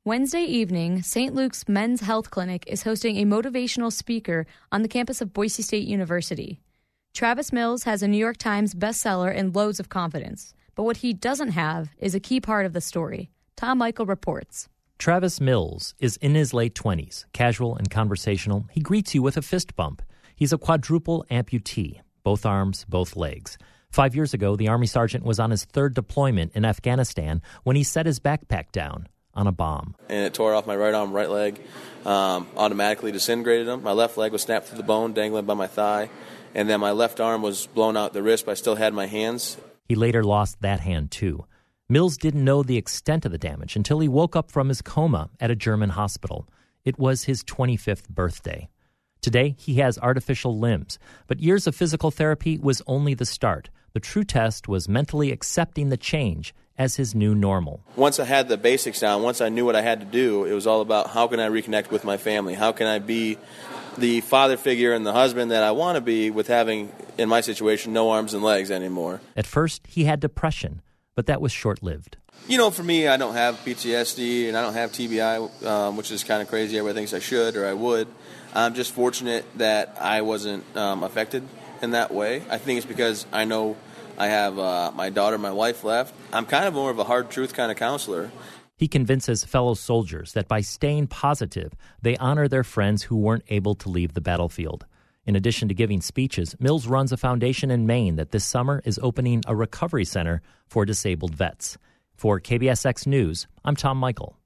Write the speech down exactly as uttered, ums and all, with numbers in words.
Wednesday evening, Saint Luke's Men's Health Clinic is hosting a motivational speaker on the campus of Boise State University. Travis Mills has a New York Times bestseller and loads of confidence. But what he doesn't have is a key part of the story. Tom Michael reports. Travis Mills is in his late twenties, casual and conversational. He greets you with a fist bump. He's a quadruple amputee, both arms, both legs. Five years ago, the Army sergeant was on his third deployment in Afghanistan when he set his backpack down on a bomb. And it tore off my right arm, right leg, um, automatically disintegrated them. My left leg was snapped through the bone, dangling by my thigh, and then my left arm was blown out the wrist, but I still had my hands. He later lost that hand, too. Mills didn't know the extent of the damage until he woke up from his coma at a German hospital. It was his twenty-fifth birthday. Today, he has artificial limbs, but years of physical therapy was only the start. The true test was mentally accepting the change as his new normal. Once I had the basics down, once I knew what I had to do, it was all about how can I reconnect with my family? How can I be the father figure and the husband that I want to be with having, in my situation, no arms and legs anymore? At first, he had depression, but that was short-lived. You know, for me, I don't have P T S D and I don't have T B I, um, which is kind of crazy. Everybody thinks I should or I would. I'm just fortunate that I wasn't um, affected in that way. I think it's because I know I have uh, my daughter, my wife left. I'm kind of more of a hard truth kind of counselor. He convinces fellow soldiers that by staying positive, they honor their friends who weren't able to leave the battlefield. In addition to giving speeches, Mills runs a foundation in Maine that this summer is opening a recovery center for disabled vets. For K B S X News, I'm Tom Michael.